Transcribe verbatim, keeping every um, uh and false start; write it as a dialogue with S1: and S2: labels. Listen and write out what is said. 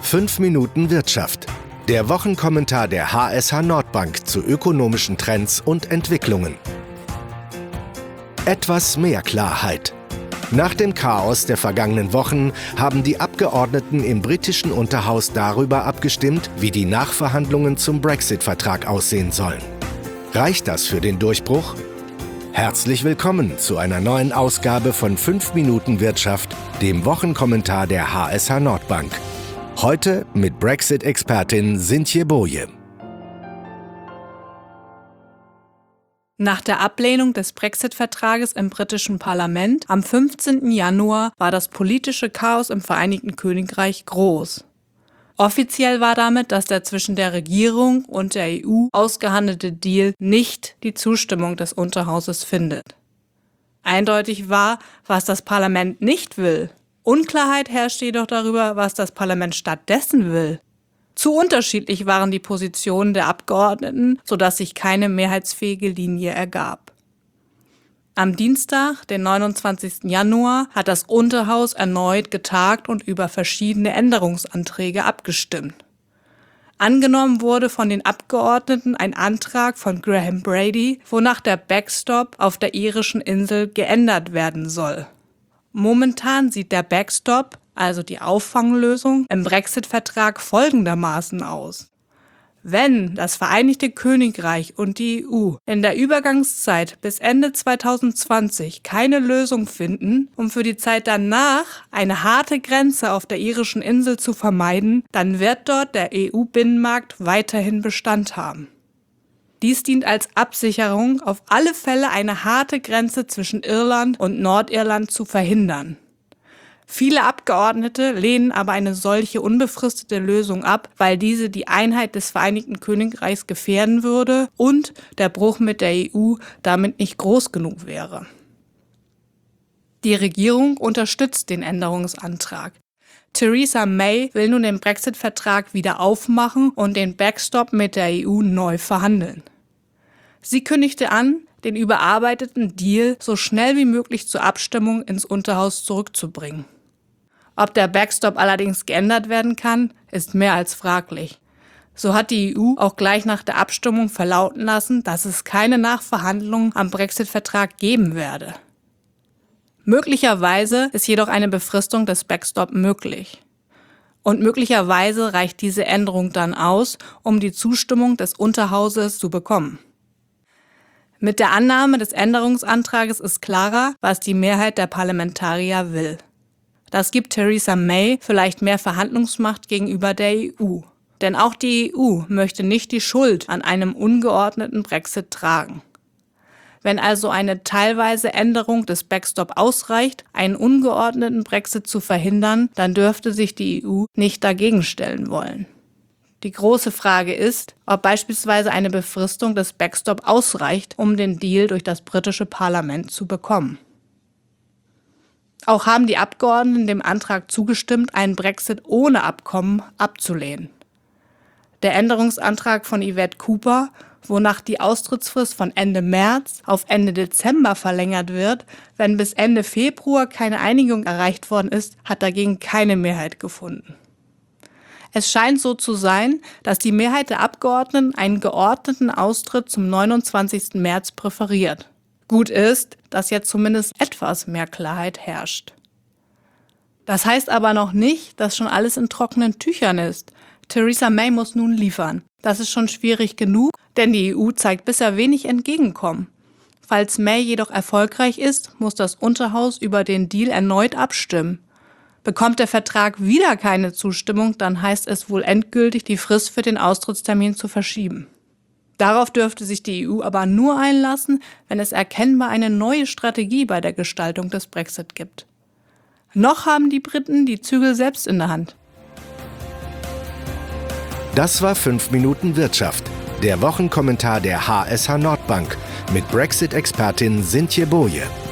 S1: fünf Minuten Wirtschaft. Der Wochenkommentar der H S H Nordbank zu ökonomischen Trends und Entwicklungen. Etwas mehr Klarheit. Nach dem Chaos der vergangenen Wochen haben die Abgeordneten im britischen Unterhaus darüber abgestimmt, wie die Nachverhandlungen zum Brexit-Vertrag aussehen sollen. Reicht das für den Durchbruch? Herzlich willkommen zu einer neuen Ausgabe von fünf Minuten Wirtschaft, dem Wochenkommentar der H S H Nordbank. Heute mit Brexit-Expertin Sintje Boje.
S2: Nach der Ablehnung des Brexit-Vertrages im britischen Parlament am fünfzehnten Januar war das politische Chaos im Vereinigten Königreich groß. Offiziell war damit, dass der zwischen der Regierung und der E U ausgehandelte Deal nicht die Zustimmung des Unterhauses findet. Eindeutig war, was das Parlament nicht will. Unklarheit herrscht jedoch darüber, was das Parlament stattdessen will. Zu unterschiedlich waren die Positionen der Abgeordneten, sodass sich keine mehrheitsfähige Linie ergab. Am Dienstag, den neunundzwanzigsten Januar, hat das Unterhaus erneut getagt und über verschiedene Änderungsanträge abgestimmt. Angenommen wurde von den Abgeordneten ein Antrag von Graham Brady, wonach der Backstop auf der irischen Insel geändert werden soll. Momentan sieht der Backstop, also die Auffanglösung, im Brexit-Vertrag folgendermaßen aus. Wenn das Vereinigte Königreich und die E U in der Übergangszeit bis Ende zweitausendzwanzig keine Lösung finden, um für die Zeit danach eine harte Grenze auf der irischen Insel zu vermeiden, dann wird dort der E U-Binnenmarkt weiterhin Bestand haben. Dies dient als Absicherung, auf alle Fälle eine harte Grenze zwischen Irland und Nordirland zu verhindern. Viele Abgeordnete lehnen aber eine solche unbefristete Lösung ab, weil diese die Einheit des Vereinigten Königreichs gefährden würde und der Bruch mit der E U damit nicht groß genug wäre. Die Regierung unterstützt den Änderungsantrag. Theresa May will nun den Brexit-Vertrag wieder aufmachen und den Backstop mit der E U neu verhandeln. Sie kündigte an, den überarbeiteten Deal so schnell wie möglich zur Abstimmung ins Unterhaus zurückzubringen. Ob der Backstop allerdings geändert werden kann, ist mehr als fraglich. So hat die E U auch gleich nach der Abstimmung verlauten lassen, dass es keine Nachverhandlungen am Brexit-Vertrag geben werde. Möglicherweise ist jedoch eine Befristung des Backstop möglich. Und möglicherweise reicht diese Änderung dann aus, um die Zustimmung des Unterhauses zu bekommen. Mit der Annahme des Änderungsantrages ist klarer, was die Mehrheit der Parlamentarier will. Das gibt Theresa May vielleicht mehr Verhandlungsmacht gegenüber der E U. Denn auch die E U möchte nicht die Schuld an einem ungeordneten Brexit tragen. Wenn also eine teilweise Änderung des Backstop ausreicht, einen ungeordneten Brexit zu verhindern, dann dürfte sich die E U nicht dagegen stellen wollen. Die große Frage ist, ob beispielsweise eine Befristung des Backstop ausreicht, um den Deal durch das britische Parlament zu bekommen. Auch haben die Abgeordneten dem Antrag zugestimmt, einen Brexit ohne Abkommen abzulehnen. Der Änderungsantrag von Yvette Cooper, wonach die Austrittsfrist von Ende März auf Ende Dezember verlängert wird, wenn bis Ende Februar keine Einigung erreicht worden ist, hat dagegen keine Mehrheit gefunden. Es scheint so zu sein, dass die Mehrheit der Abgeordneten einen geordneten Austritt zum neunundzwanzigsten März präferiert. Gut ist, dass jetzt zumindest etwas mehr Klarheit herrscht. Das heißt aber noch nicht, dass schon alles in trockenen Tüchern ist. Theresa May muss nun liefern. Das ist schon schwierig genug, denn die E U zeigt bisher wenig Entgegenkommen. Falls May jedoch erfolgreich ist, muss das Unterhaus über den Deal erneut abstimmen. Bekommt der Vertrag wieder keine Zustimmung, dann heißt es wohl endgültig, die Frist für den Austrittstermin zu verschieben. Darauf dürfte sich die E U aber nur einlassen, wenn es erkennbar eine neue Strategie bei der Gestaltung des Brexit gibt. Noch haben die Briten die Zügel selbst in der Hand.
S1: Das war fünf Minuten Wirtschaft, der Wochenkommentar der H S H Nordbank mit Brexit-Expertin Sintje Boje.